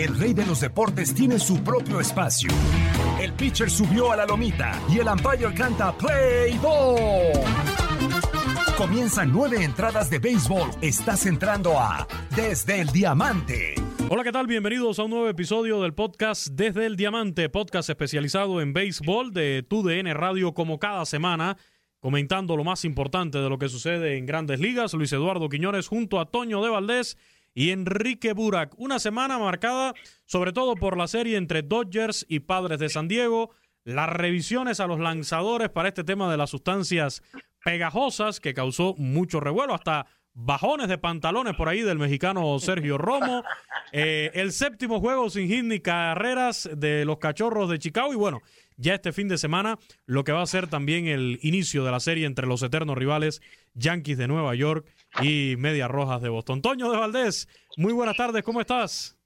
el rey de los deportes tiene su propio espacio. El pitcher subió a la lomita y el umpire canta Play Ball. Comienzan 9 entradas de béisbol. Estás entrando a Desde el Diamante. Hola, ¿qué tal? Bienvenidos a un nuevo episodio del podcast Desde el Diamante, podcast especializado en béisbol de TUDN Radio, como cada semana, comentando lo más importante de lo que sucede en Grandes Ligas. Luis Eduardo Quiñones junto a Toño de Valdés y Enrique Burak. Una semana marcada sobre todo por la serie entre Dodgers y Padres de San Diego, las revisiones a los lanzadores para este tema de las sustancias pegajosas que causó mucho revuelo, hasta bajones de pantalones por ahí del mexicano Sergio Romo, el séptimo juego sin hit ni carreras de los Cachorros de Chicago y bueno, ya este fin de semana lo que va a ser también el inicio de la serie entre los eternos rivales Yankees de Nueva York y Medias Rojas de Boston. Toño de Valdés, muy buenas tardes, ¿cómo estás?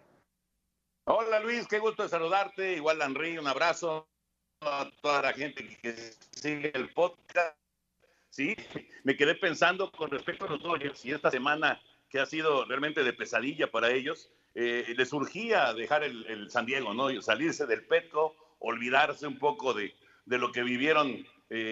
Hola Luis, qué gusto de saludarte, igual Henry, un abrazo a toda la gente que sigue el podcast. Sí, me quedé pensando con respecto a los Dodgers y esta semana que ha sido realmente de pesadilla para ellos, les surgía dejar el San Diego, ¿no? Salirse del Petco, olvidarse un poco de lo que vivieron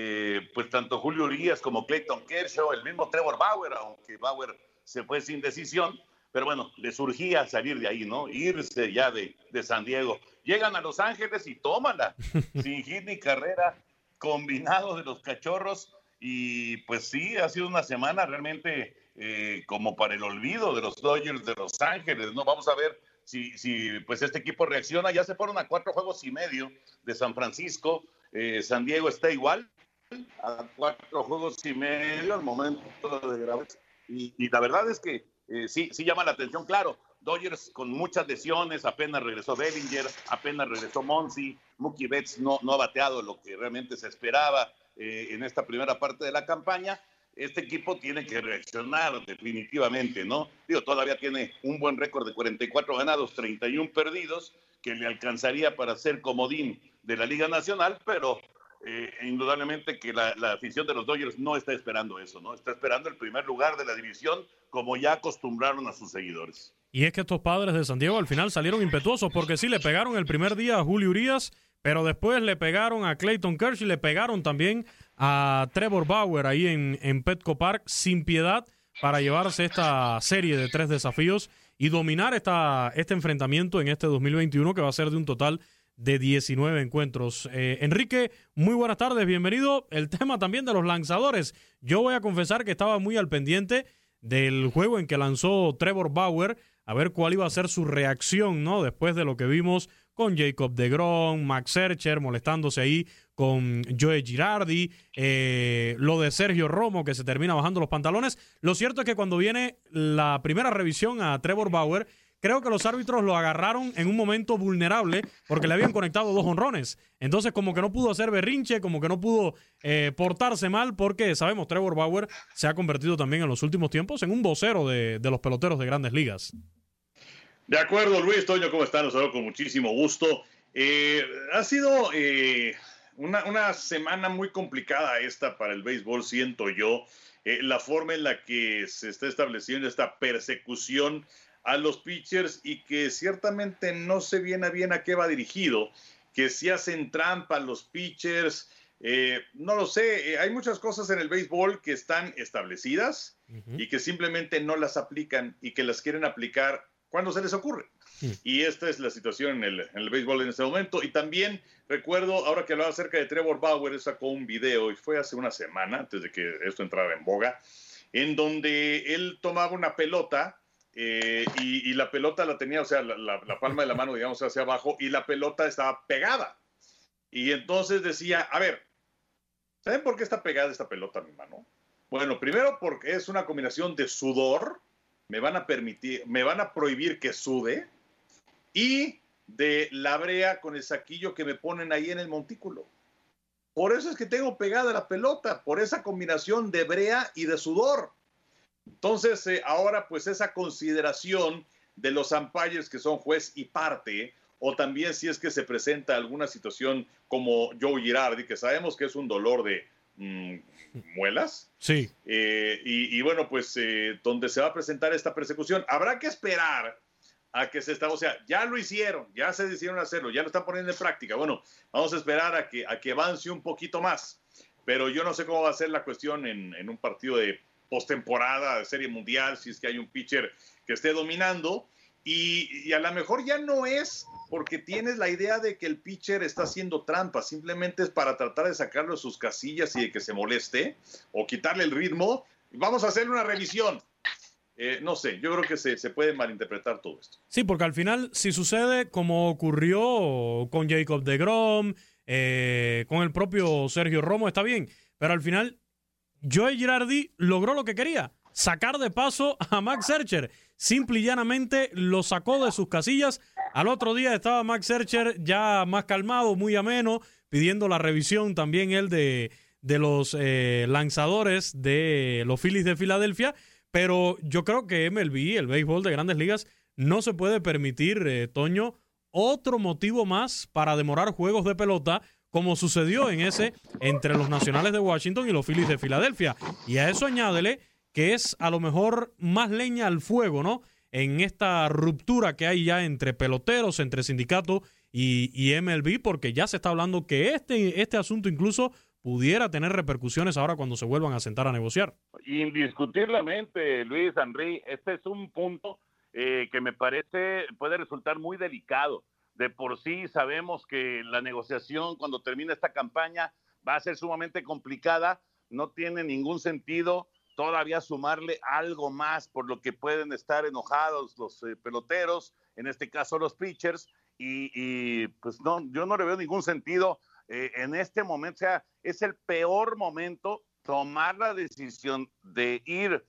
pues tanto Julio Urias como Clayton Kershaw, el mismo Trevor Bauer, aunque Bauer se fue sin decisión, pero bueno, les surgía salir de ahí, ¿no? Irse ya de San Diego. Llegan a Los Ángeles y tómala, sin hit ni carrera, combinados de los Cachorros. Y pues sí, ha sido una semana realmente como para el olvido de los Dodgers de Los Ángeles, ¿no? Vamos a ver si pues este equipo reacciona. Ya se fueron a 4 juegos y medio de San Francisco. San Diego está igual, a 4 juegos y medio al momento de grabar. Y la verdad es que sí llama la atención, claro. Dodgers con muchas lesiones, apenas regresó Bellinger, apenas regresó Monsi, Mookie Betts no ha bateado lo que realmente se esperaba en esta primera parte de la campaña. Este equipo tiene que reaccionar definitivamente, ¿no? Digo, todavía tiene un buen récord de 44 ganados, 31 perdidos, que le alcanzaría para ser comodín de la Liga Nacional, pero indudablemente que la afición de los Dodgers no está esperando eso, ¿no? Está esperando el primer lugar de la división, como ya acostumbraron a sus seguidores. Y es que estos Padres de San Diego al final salieron impetuosos, porque sí, le pegaron el primer día a Julio Urias, pero después le pegaron a Clayton Kershaw y le pegaron también a Trevor Bauer ahí en Petco Park sin piedad para llevarse esta serie de 3 desafíos y dominar este enfrentamiento en este 2021 que va a ser de un total de 19 encuentros. Enrique, muy buenas tardes, bienvenido. El tema también de los lanzadores. Yo voy a confesar que estaba muy al pendiente del juego en que lanzó Trevor Bauer, a ver cuál iba a ser su reacción, ¿no? Después de lo que vimos con Jacob deGrom, Max Scherzer molestándose ahí con Joe Girardi, lo de Sergio Romo que se termina bajando los pantalones. Lo cierto es que cuando viene la primera revisión a Trevor Bauer, creo que los árbitros lo agarraron en un momento vulnerable porque le habían conectado 2 jonrones. Entonces como que no pudo hacer berrinche, como que no pudo portarse mal, porque sabemos Trevor Bauer se ha convertido también en los últimos tiempos en un vocero de los peloteros de Grandes Ligas. De acuerdo, Luis. Toño, ¿cómo están? Los saludo con muchísimo gusto. Ha sido una semana muy complicada esta para el béisbol, siento yo. La forma en la que se está estableciendo esta persecución a los pitchers y que ciertamente no sé bien a qué va dirigido, que si hacen trampa los pitchers, no lo sé. Hay muchas cosas en el béisbol que están establecidas y que simplemente no las aplican y que las quieren aplicar cuando se les ocurre. Y esta es la situación en el béisbol en este momento. Y también recuerdo, ahora que hablaba acerca de Trevor Bauer, él sacó un video, y fue hace una semana, antes de que esto entrara en boga, en donde él tomaba una pelota y la pelota la tenía, o sea, la palma de la mano, digamos, hacia abajo, y la pelota estaba pegada. Y entonces decía, a ver, ¿saben por qué está pegada esta pelota a mi mano? Bueno, primero porque es una combinación de sudor, me van a prohibir que sude, y de la brea con el saquillo que me ponen ahí en el montículo. Por eso es que tengo pegada la pelota, por esa combinación de brea y de sudor. Entonces, ahora pues esa consideración de los umpires que son juez y parte, o también si es que se presenta alguna situación como Joe Girardi, que sabemos que es un dolor de muelas. Sí. Y bueno, pues donde se va a presentar esta persecución, habrá que esperar a que o sea, ya lo hicieron, ya se decidieron hacerlo, ya lo están poniendo en práctica. Bueno, vamos a esperar a que avance un poquito más, pero yo no sé cómo va a ser la cuestión en un partido de postemporada, de Serie Mundial, si es que hay un pitcher que esté dominando, y a lo mejor ya no es porque tienes la idea de que el pitcher está haciendo trampa, simplemente es para tratar de sacarlo de sus casillas y de que se moleste, o quitarle el ritmo. Vamos a hacerle una revisión. No sé, yo creo que se puede malinterpretar todo esto. Sí, porque al final, si sucede como ocurrió con Jacob deGrom, con el propio Sergio Romo, está bien, pero al final Joe Girardi logró lo que quería, sacar de paso a Max Scherzer. Simple y llanamente lo sacó de sus casillas. Al otro día estaba Max Scherzer ya más calmado, muy ameno, pidiendo la revisión también él de los lanzadores de los Phillies de Filadelfia. Pero yo creo que MLB, el béisbol de Grandes Ligas, no se puede permitir, Toño, otro motivo más para demorar juegos de pelota, como sucedió en ese entre los Nacionales de Washington y los Phillies de Filadelfia. Y a eso añádele que es a lo mejor más leña al fuego, ¿no? En esta ruptura que hay ya entre peloteros, entre sindicato y MLB, porque ya se está hablando que este asunto incluso pudiera tener repercusiones ahora cuando se vuelvan a sentar a negociar. Indiscutiblemente, Luis, Henry, este es un punto que me parece puede resultar muy delicado. De por sí sabemos que la negociación cuando termine esta campaña va a ser sumamente complicada, no tiene ningún sentido todavía sumarle algo más por lo que pueden estar enojados los peloteros, en este caso los pitchers, y pues no, yo no le veo ningún sentido en este momento. O sea, es el peor momento tomar la decisión de ir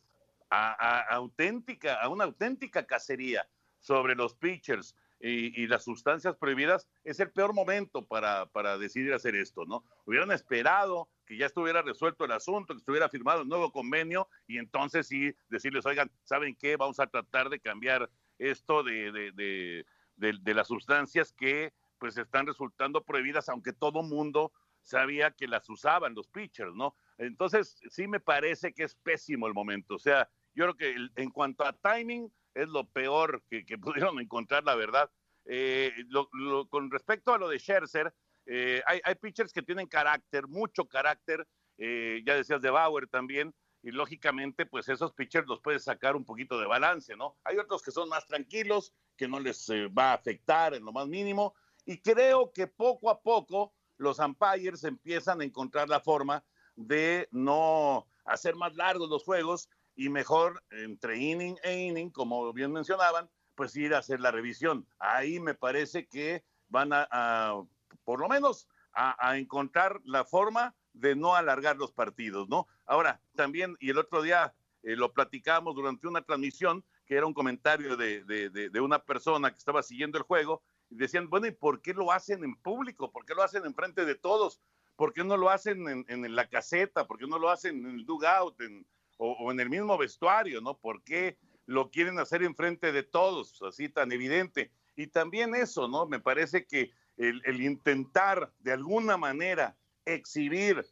a una auténtica cacería sobre los pitchers y las sustancias prohibidas. Es el peor momento para decidir hacer esto, ¿no? Hubieran esperado que ya estuviera resuelto el asunto, que estuviera firmado el nuevo convenio y entonces sí decirles, oigan, ¿saben qué? Vamos a tratar de cambiar esto de las sustancias que pues están resultando prohibidas, aunque todo mundo sabía que las usaban los pitchers, ¿no? Entonces sí me parece que es pésimo el momento. O sea, yo creo que en cuanto a timing es lo peor que pudieron encontrar, la verdad. Con respecto a lo de Scherzer, hay pitchers que tienen carácter, mucho carácter, ya decías de Bauer también, y lógicamente pues esos pitchers los puedes sacar un poquito de balance, ¿no? Hay otros que son más tranquilos, que no les va a afectar en lo más mínimo, y creo que poco a poco los umpires empiezan a encontrar la forma de no hacer más largos los juegos y mejor entre inning e inning, como bien mencionaban, pues ir a hacer la revisión. Ahí me parece que van a por lo menos, a encontrar la forma de no alargar los partidos, ¿no? Ahora, también, y el otro día lo platicamos durante una transmisión, que era un comentario de una persona que estaba siguiendo el juego, y decían, bueno, ¿y por qué lo hacen en público? ¿Por qué lo hacen enfrente de todos? ¿Por qué no lo hacen en la caseta? ¿Por qué no lo hacen en el dugout o en el mismo vestuario, ¿no? ¿Por qué lo quieren hacer enfrente de todos, así tan evidente? Y también eso, ¿no? Me parece que el intentar de alguna manera exhibir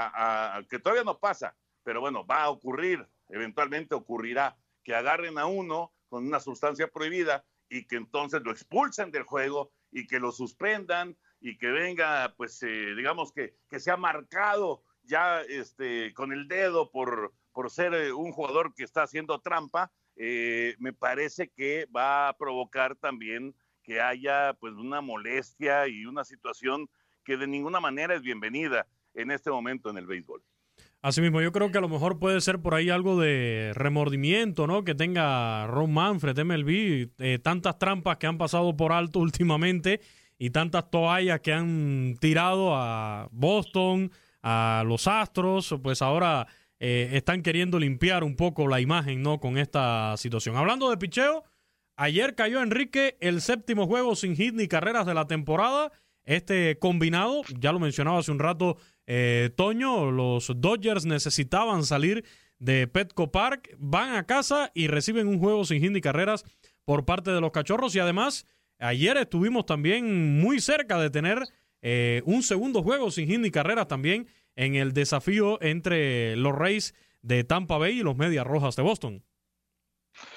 que todavía no pasa, pero bueno, va a ocurrir, eventualmente ocurrirá, que agarren a uno con una sustancia prohibida y que entonces lo expulsen del juego y que lo suspendan y que venga, pues, digamos que sea marcado ya con el dedo por ser un jugador que está haciendo trampa. Me parece que va a provocar también que haya pues una molestia y una situación que de ninguna manera es bienvenida en este momento en el béisbol. Asimismo, yo creo que a lo mejor puede ser por ahí algo de remordimiento, ¿no? Que tenga Rob Manfred, MLB, tantas trampas que han pasado por alto últimamente y tantas toallas que han tirado a Boston, a los Astros, pues ahora están queriendo limpiar un poco la imagen, ¿no? Con esta situación. Hablando de picheo, ayer cayó Enrique el 7º juego sin hit ni carreras de la temporada. Este combinado, ya lo mencionaba hace un rato Toño, los Dodgers necesitaban salir de Petco Park, van a casa y reciben un juego sin hit ni carreras por parte de los Cachorros. Y además, ayer estuvimos también muy cerca de tener un segundo juego sin hit ni carreras también en el desafío entre los Rays de Tampa Bay y los Medias Rojas de Boston.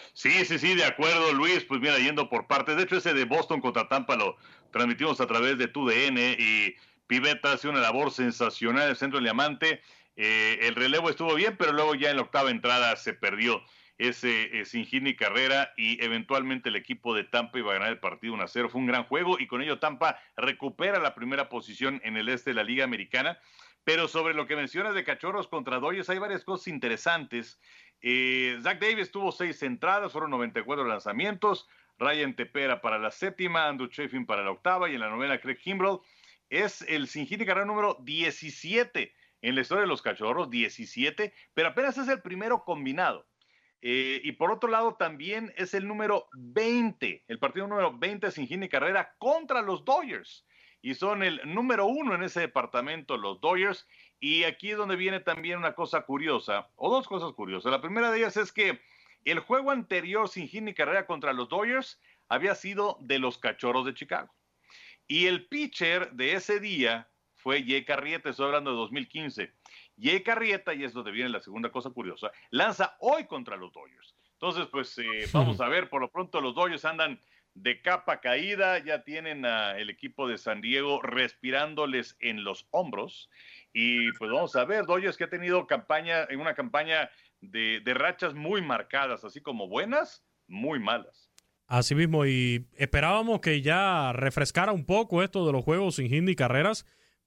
Sí, de acuerdo, Luis. Pues mira, yendo por partes. De hecho, ese de Boston contra Tampa lo transmitimos a través de TUDN y Pivetta hace una labor sensacional en el centro del diamante. El relevo estuvo bien, pero luego ya en la octava entrada se perdió ese sin hit ni carrera y eventualmente el equipo de Tampa iba a ganar el partido 1-0. Fue un gran juego y con ello Tampa recupera la primera posición en el este de la Liga Americana. Pero sobre lo que mencionas de Cachorros contra Dodgers, hay varias cosas interesantes. Zach Davies tuvo 6 entradas, fueron 94 lanzamientos. Ryan Tepera para la séptima, Andrew Chafin para la octava y en la novena Craig Kimbrell. Es el sin hit ni carrera número 17 en la historia de los Cachorros, 17, pero apenas es el primero combinado. Y por otro lado también es el número 20, el partido número 20 sin hit ni carrera contra los Dodgers. Y son el número 1 en ese departamento los Dodgers. Y aquí es donde viene también una cosa curiosa, o dos cosas curiosas. La primera de ellas es que el juego anterior sin hit ni carrera contra los Dodgers había sido de los Cachorros de Chicago. Y el pitcher de ese día fue Jake Arrieta, estoy hablando de 2015. Jake Arrieta, y es donde viene la segunda cosa curiosa, lanza hoy contra los Dodgers. Entonces, pues vamos a ver, por lo pronto los Dodgers andan de capa caída, ya tienen al equipo de San Diego respirándoles en los hombros. Y pues vamos a ver, Dodgers que ha tenido una campaña de rachas muy marcadas, así como buenas, muy malas. Así mismo, y esperábamos que ya refrescara un poco esto de los juegos sin hit ni carreras,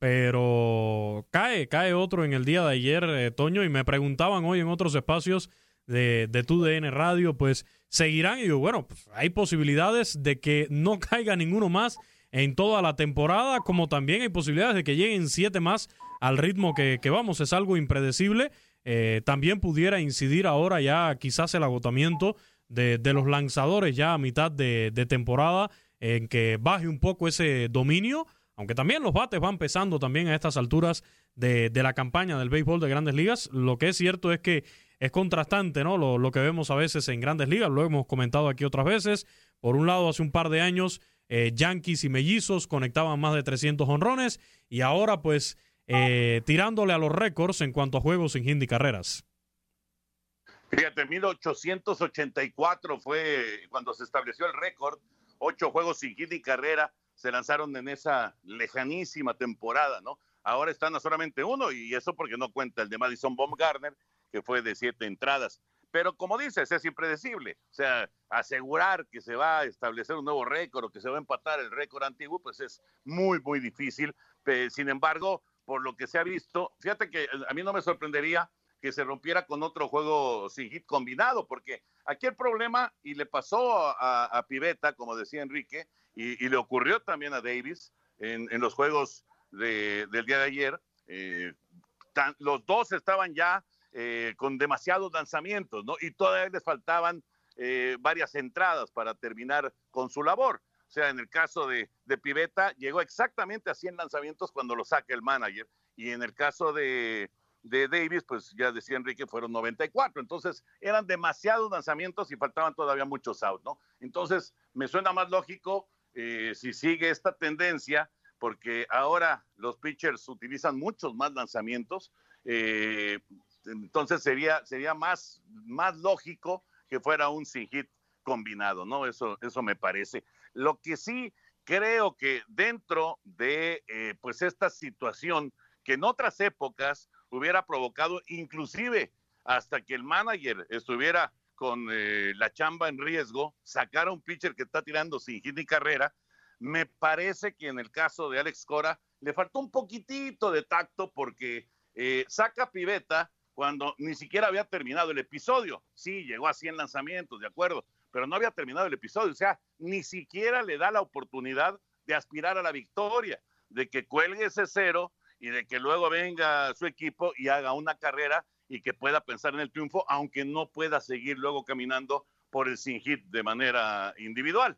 pero cae otro en el día de ayer, Toño, y me preguntaban hoy en otros espacios de TUDN Radio, pues seguirán, y yo, bueno, pues hay posibilidades de que no caiga ninguno más en toda la temporada, como también hay posibilidades de que lleguen 7 más al ritmo que vamos, es algo impredecible. También pudiera incidir ahora ya quizás el agotamiento de los lanzadores ya a mitad de temporada, en que baje un poco ese dominio, aunque también los bates van pesando también a estas alturas de la campaña del béisbol de Grandes Ligas. Lo que es cierto es que es contrastante, ¿no? Lo que vemos a veces en Grandes Ligas, lo hemos comentado aquí otras veces. Por un lado, hace un par de años, Yankees y Mellizos conectaban más de 300 jonrones y ahora pues tirándole a los récords en cuanto a juegos sin hit ni carreras. Fíjate, 1884 fue cuando se estableció el récord, 8 juegos sin hit ni carrera se lanzaron en esa lejanísima temporada, ¿no? Ahora están a solamente 1 y eso porque no cuenta el de Madison Bumgarner, que fue de 7 entradas. Pero como dices, es impredecible. O sea, asegurar que se va a establecer un nuevo récord o que se va a empatar el récord antiguo, pues es muy, muy difícil. Sin embargo, por lo que se ha visto, fíjate que a mí no me sorprendería que se rompiera con otro juego sin hit combinado, porque aquí el problema, y le pasó a Pivetta, como decía Enrique, y le ocurrió también a Davis en los juegos del día de ayer, los dos estaban ya con demasiados lanzamientos, ¿no? Y todavía les faltaban varias entradas para terminar con su labor. O sea, en el caso de Pivetta, llegó exactamente a 100 lanzamientos cuando lo saca el manager, y en el caso de Davis, pues ya decía Enrique, fueron 94. Entonces, eran demasiados lanzamientos y faltaban todavía muchos outs, ¿no? Entonces, me suena más lógico si sigue esta tendencia, porque ahora los pitchers utilizan muchos más lanzamientos, entonces sería más lógico que fuera un sin hit combinado, ¿no? Eso me parece. Lo que sí creo que dentro de pues esta situación que en otras épocas hubiera provocado inclusive hasta que el manager estuviera con la chamba en riesgo, sacar a un pitcher que está tirando sin hit ni carrera, me parece que en el caso de Alex Cora le faltó un poquitito de tacto porque saca a Pivetta cuando ni siquiera había terminado el episodio. Sí, llegó a 100 lanzamientos, de acuerdo, pero no había terminado el episodio, o sea, ni siquiera le da la oportunidad de aspirar a la victoria, de que cuelgue ese 0 y de que luego venga su equipo y haga una carrera y que pueda pensar en el triunfo, aunque no pueda seguir luego caminando por el sin hit de manera individual.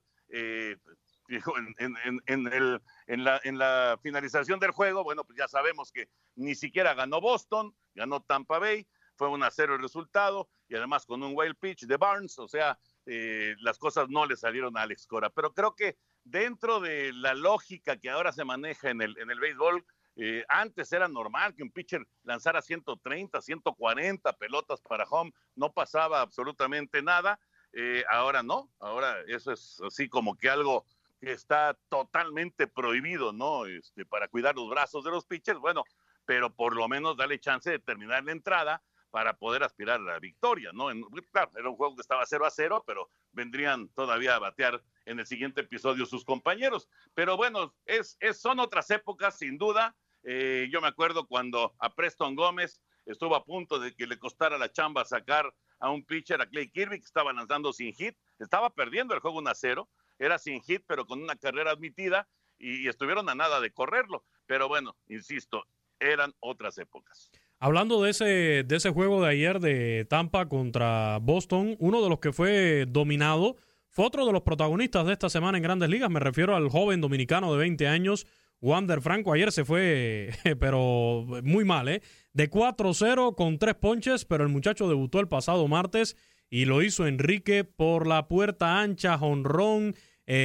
En la finalización del juego, bueno, pues ya sabemos que ni siquiera ganó Boston, ganó Tampa Bay, fue 1-0 el resultado, y además con un wild pitch de Barnes, o sea, las cosas no le salieron a Alex Cora. Pero creo que dentro de la lógica que ahora se maneja en el béisbol, antes era normal que un pitcher lanzara 130, 140 pelotas para home, no pasaba absolutamente nada. Ahora no, ahora eso es así como que algo que está totalmente prohibido, ¿no? Para cuidar los brazos de los pitchers, bueno, pero por lo menos darle chance de terminar la entrada para poder aspirar a la victoria, ¿no? Claro, era un juego que estaba 0-0, pero vendrían todavía a batear en el siguiente episodio sus compañeros. Pero bueno, son otras épocas, sin duda. Yo me acuerdo cuando a Preston Gómez estuvo a punto de que le costara la chamba sacar a un pitcher, a Clay Kirby, que estaba lanzando sin hit. Estaba perdiendo el juego 1-0, era sin hit, pero con una carrera admitida, y estuvieron a nada de correrlo. Pero bueno, insisto, eran otras épocas. Hablando de ese juego de ayer de Tampa contra Boston, uno de los que fue dominado fue otro de los protagonistas de esta semana en Grandes Ligas. Me refiero al joven dominicano de 20 años, Wander Franco. Ayer se fue, pero muy mal, de 4-0 con 3 ponches, pero el muchacho debutó el pasado martes y lo hizo Enrique por la puerta ancha, jonrón.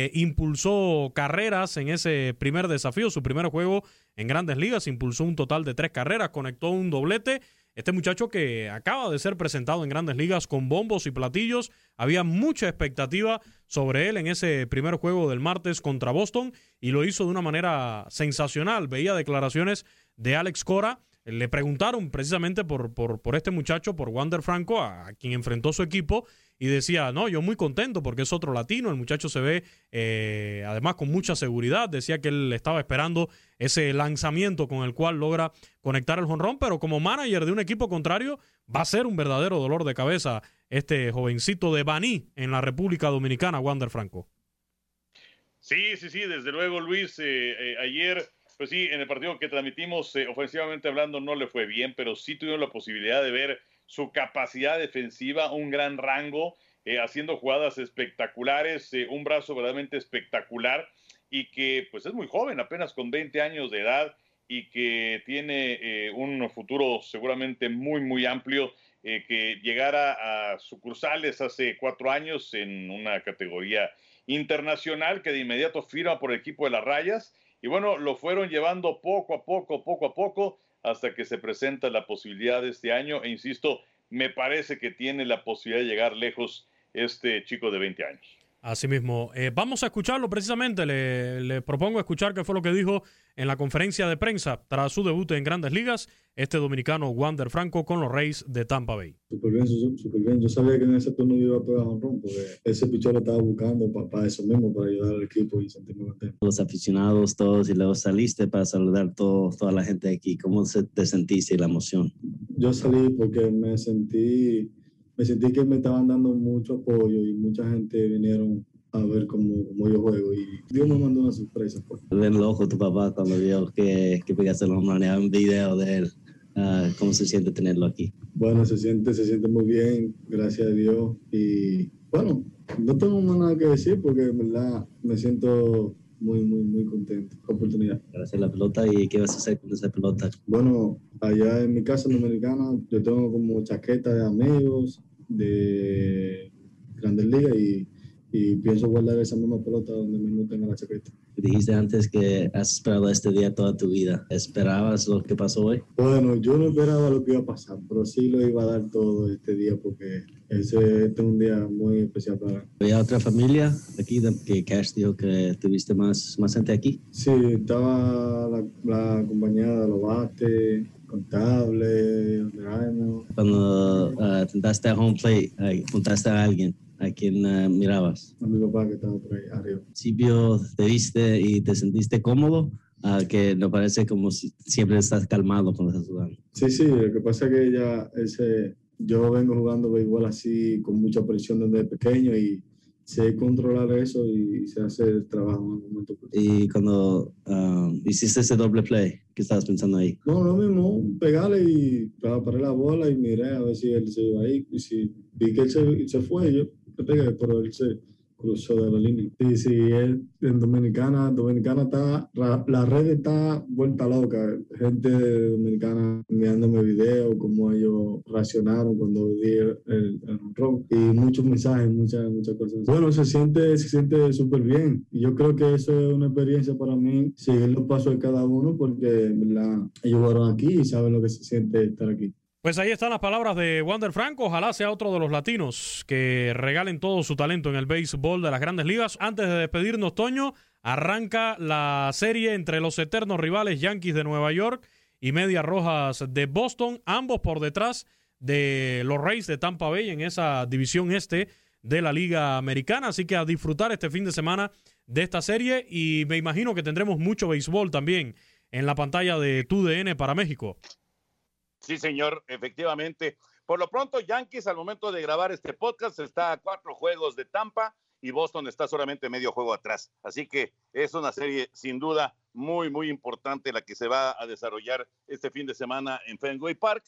Impulsó carreras en ese primer desafío, su primer juego en Grandes Ligas, impulsó un total de 3 carreras, conectó un doblete. Este muchacho que acaba de ser presentado en Grandes Ligas con bombos y platillos, había mucha expectativa sobre él en ese primer juego del martes contra Boston y lo hizo de una manera sensacional. Veía declaraciones de Alex Cora, le preguntaron precisamente por este muchacho, por Wander Franco, a quien enfrentó su equipo, y decía, no, yo muy contento porque es otro latino, el muchacho se ve además con mucha seguridad, decía que él estaba esperando ese lanzamiento con el cual logra conectar el jonrón, pero como manager de un equipo contrario va a ser un verdadero dolor de cabeza este jovencito de Baní en la República Dominicana, Wander Franco. Sí, desde luego, Luis, ayer, pues sí, en el partido que transmitimos, ofensivamente hablando, no le fue bien, pero sí tuvimos la posibilidad de ver su capacidad defensiva, un gran rango, haciendo jugadas espectaculares, un brazo verdaderamente espectacular, y que pues es muy joven, apenas con 20 años de edad, y que tiene un futuro seguramente muy, muy amplio, que llegara a sucursales hace 4 años en una categoría internacional, que de inmediato firma por el equipo de las Rayas, y bueno, lo fueron llevando poco a poco, hasta que se presenta la posibilidad de este año, e insisto, me parece que tiene la posibilidad de llegar lejos este chico de 20 años. Así mismo. Vamos a escucharlo precisamente, le propongo escuchar qué fue lo que dijo en la conferencia de prensa tras su debut en Grandes Ligas, este dominicano Wander Franco con los Rays de Tampa Bay. Súper bien. Yo sabía que en ese turno iba a pegar jonrón porque ese pichón lo estaba buscando para eso mismo, para ayudar al equipo y sentirme contento. Los aficionados todos, y luego saliste para saludar toda la gente de aquí. ¿Cómo te sentiste y la emoción? Yo salí porque me sentí que me estaban dando mucho apoyo y mucha gente vinieron a ver cómo yo juego y Dios me mandó una sorpresa. Pues. Ven el ojo tu papá cuando vio que pegaste el home run, un video de él. ¿Cómo se siente tenerlo aquí? Bueno, se siente muy bien, gracias a Dios. Y bueno, no tengo más nada que decir porque en verdad me siento muy contento con la oportunidad. Gracias a la pelota. ¿Y qué vas a hacer con esa pelota? Bueno, allá en mi casa dominicana yo tengo como chaqueta de amigos de Grandes Ligas y pienso guardar esa misma pelota donde mismo tenga la chaqueta. Dijiste antes que has esperado este día toda tu vida. ¿Esperabas lo que pasó hoy? Bueno, yo no esperaba lo que iba a pasar, pero sí lo iba a dar todo este día porque este es un día muy especial para mí. ¿Había otra familia aquí que Cash dijo que tuviste más gente aquí? Sí, estaba la compañía de los bates, contable, Cuando tentaste a home plate, apuntaste a alguien. ¿A quién mirabas? A mi papá que estaba por ahí arriba. ¿Sí te viste y te sentiste cómodo? Que no parece como si siempre estás calmado cuando estás jugando. Sí, lo que pasa es que yo vengo jugando béisbol así con mucha presión desde pequeño y sé controlar eso y sé hacer el trabajo en un momento. Y cuando hiciste ese doble play, ¿qué estabas pensando ahí? No, lo mismo, pegarle y paré la bola y miré a ver si él se iba ahí. Y si vi que él se fue, yo le pegué, pero él se cruzó de la línea. Sí, él en Dominicana está, la red está vuelta loca. Gente dominicana enviándome videos, como ellos reaccionaron cuando di el honrón. Y muchos mensajes, muchas cosas. Bueno, se siente súper bien. Y yo creo que eso es una experiencia para mí, seguir los pasos de cada uno, porque ¿verdad? Ellos fueron aquí y saben lo que se siente estar aquí. Pues ahí están las palabras de Wander Franco. Ojalá sea otro de los latinos que regalen todo su talento en el béisbol de las Grandes Ligas. Antes de despedirnos, Toño, arranca la serie entre los eternos rivales Yankees de Nueva York y Medias Rojas de Boston, ambos por detrás de los Rays de Tampa Bay en esa división este de la Liga Americana. Así que a disfrutar este fin de semana de esta serie, y me imagino que tendremos mucho béisbol también en la pantalla de TUDN para México. Sí, señor, efectivamente. Por lo pronto, Yankees, al momento de grabar este podcast, está a 4 juegos de Tampa y Boston está solamente medio juego atrás. Así que es una serie sin duda muy, muy importante la que se va a desarrollar este fin de semana en Fenway Park,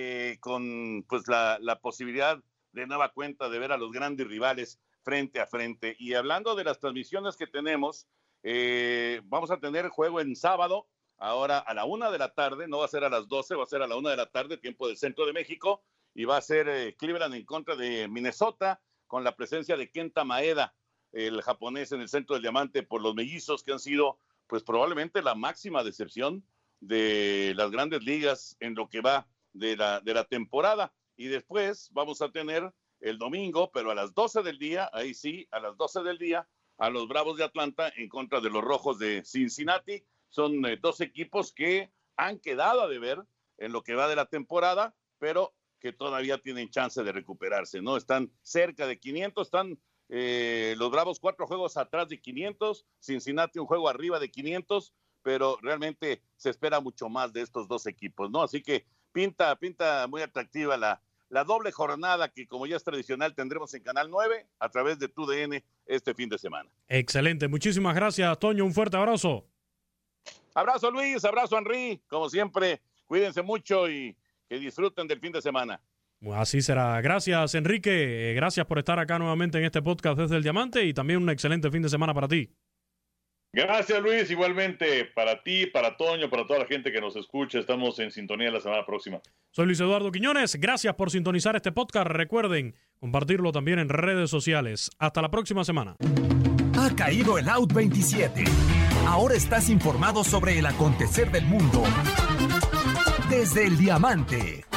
con pues la posibilidad de nueva cuenta de ver a los grandes rivales frente a frente. Y hablando de las transmisiones que tenemos, vamos a tener juego en sábado, ahora a la 1 de la tarde, no va a ser a las 12, va a ser a la 1 de la tarde, tiempo del centro de México, y va a ser Cleveland en contra de Minnesota, con la presencia de Kenta Maeda, el japonés en el centro del diamante por los mellizos, que han sido pues probablemente la máxima decepción de las grandes ligas en lo que va de la temporada. Y después vamos a tener el domingo, pero a las 12 del día, ahí sí, a las 12 del día, a los Bravos de Atlanta en contra de los Rojos de Cincinnati. Son 2 equipos que han quedado a deber en lo que va de la temporada, pero que todavía tienen chance de recuperarse, ¿no? Están cerca de 500, están los Bravos 4 juegos atrás de 500, Cincinnati un juego arriba de 500, pero realmente se espera mucho más de estos 2 equipos, ¿no? Así que pinta muy atractiva la doble jornada que, como ya es tradicional, tendremos en Canal 9 a través de TUDN este fin de semana. Excelente, muchísimas gracias, Toño, un fuerte abrazo. Abrazo, Luis, abrazo, Henry, como siempre, cuídense mucho y que disfruten del fin de semana. Así será. Gracias, Enrique, gracias por estar acá nuevamente en este podcast desde el Diamante, y también un excelente fin de semana para ti. Gracias, Luis, igualmente para ti, para Toño, para toda la gente que nos escucha. Estamos en sintonía la semana próxima. Soy Luis Eduardo Quiñones, gracias por sintonizar este podcast. Recuerden compartirlo también en redes sociales. Hasta la próxima semana. Ha caído el Out 27. Ahora estás informado sobre el acontecer del mundo desde el Diamante.